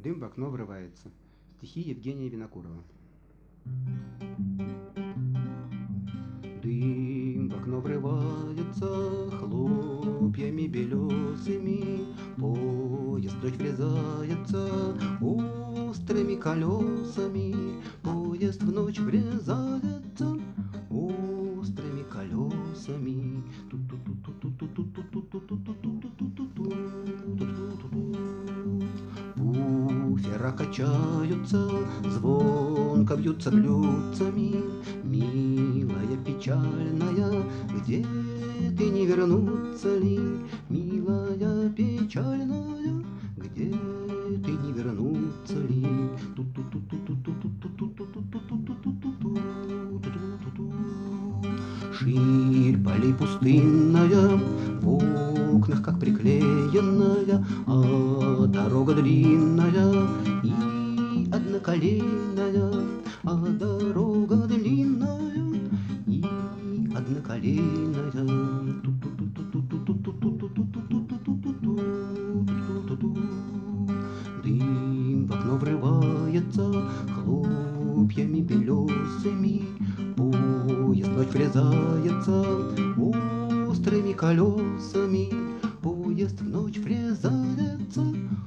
Дым в окно врывается. Стихи Евгения Винокурова. Дым в окно врывается хлопьями белесыми, поезд ночь врезается острыми колесами, поезд в ночь врезается острыми колесами. Буфера качаются, звонко бьются блюдцами. Милая, печальная, где ты, не вернуться ли? Милая, печальная, где ты, не вернуться ли? Ширь полей пустынная, в окнах как приклеенная, а дорога длинная и одноколейная, а дорога длинная и одноколейная. Дым в окно врывается хлопьями белесыми, поезд ночь врезается острыми колесами, поезд в ночь врезается